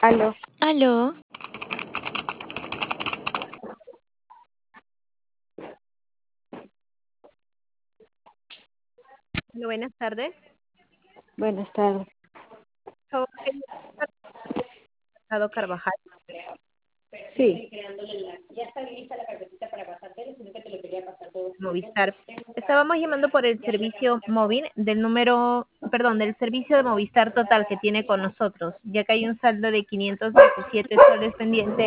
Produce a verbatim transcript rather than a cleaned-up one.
Aló. Aló. Hola, buenas tardes. Buenas tardes. Por favor, quería hablar con Mercado Carvajal. Sí. Movistar. Estábamos llamando por el servicio móvil del número, perdón, del servicio de Movistar Total que tiene con nosotros, ya que hay un saldo de quinientos diecisiete soles pendiente